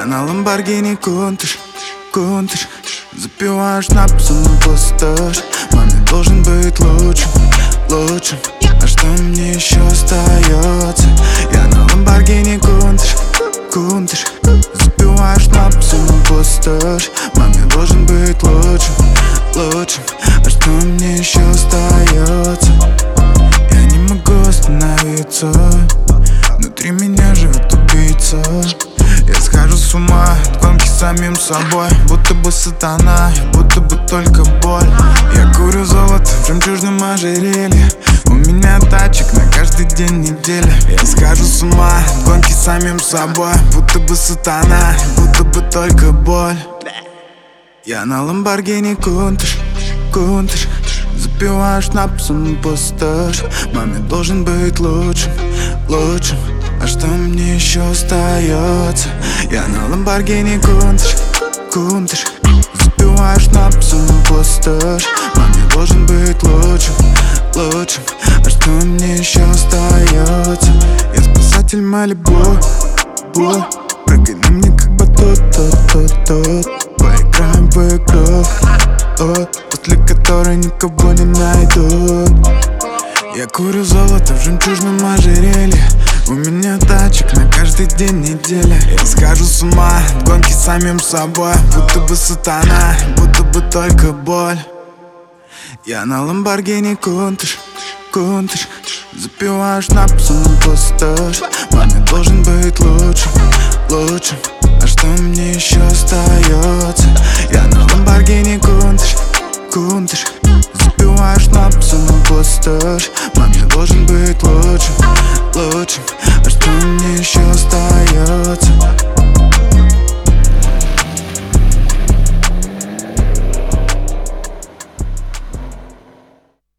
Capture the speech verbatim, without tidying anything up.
Я на Lamborghini Countach, Countach. Запиваю шнапсом на пустошь. Маме должен быть лучшим, лучшим. А что мне еще остается? Я на Lamborghini Countach, Countach. Запиваю шнапсом на пустошь. Маме должен быть лучшим, лучшим. А что мне еще остается? Я не могу остановиться. Внутри меня живет убийца. Я схожу с ума от гонки с самим собой. Будто бы сатана, будто бы только боль. Я курю золото в жемчужном ожерелье. У меня тачек на каждый день недели. Я схожу с ума от гонки с самим собой. Будто бы сатана, будто бы только боль. Я на Lamborghini Countach, Countach. Запиваю шнапсом на пустошь. Маме должен быть лучшим, лучшим. А что мне еще остается? Я на Lamborghini Countach, Countach. Запиваю шнапсом на пустошь. Маме должен быть лучшим, лучшим. А что мне еще остается? Я спасатель Малибу, бу. Прыгай на мне как батут, тот, тот, тот. Поиграем в игру, о, после которой никого не найдут. Я курю золото в жемчужном ожерелье. У меня тачек на каждый день недели. Я схожу с ума от гонки с самим собой. Будто бы сатана, будто бы только боль. Я на Lamborghini Countach, Countach. Запиваю шнапсом на пустошь. Маме должен быть лучшим, лучшим. А что мне еще остается? Я на Lamborghini Countach, Countach. Запиваю шнапсом на пустошь. Маме должен быть лучшим, лучшим. А что мне еще остается?